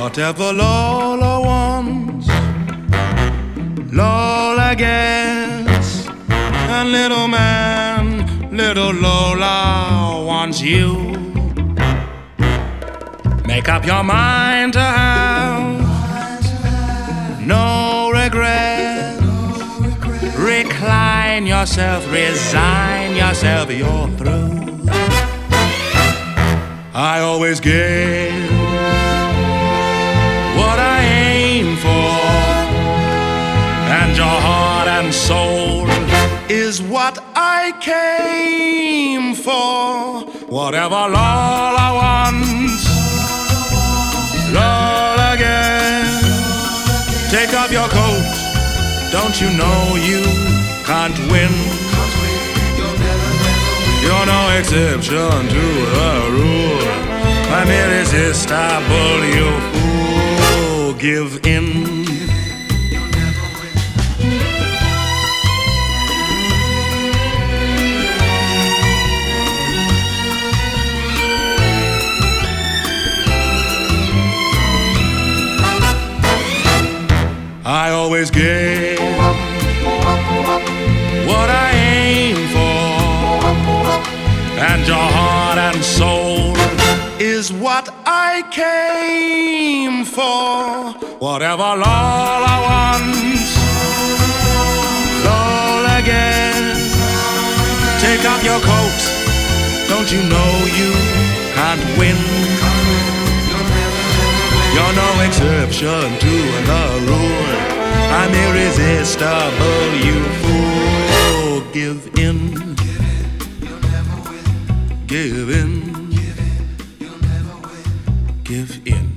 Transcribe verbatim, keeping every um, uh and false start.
Whatever Lola wants, Lola gets. And little man, little Lola wants you. Make up your mind to have no regret. Recline yourself, resign yourself, you're through. I always get what I aim for, and your heart and soul is what I came for. Whatever Lola wants, Lola gets. Take off your coat, don't you know you can't win? You're no exception to the rule. I'm irresistible, you fool. Give in. I always get what I aim for, and your heart and soul is what I came for. Whatever Lola wants, Lola gets. Take off your coat, don't you know you can't win? You're no exception to the rule. I'm irresistible, you fool. Give in. Give in. Give in.